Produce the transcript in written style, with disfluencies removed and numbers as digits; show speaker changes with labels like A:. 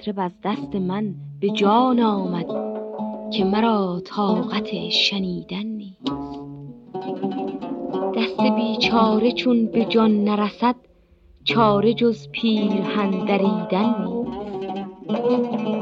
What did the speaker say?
A: مطرب از دست من به جان آمد که مرا طاقت شنیدن نیست. دست بیچاره چون به جان نرسد، چاره جز پیرهن دریدن نیست.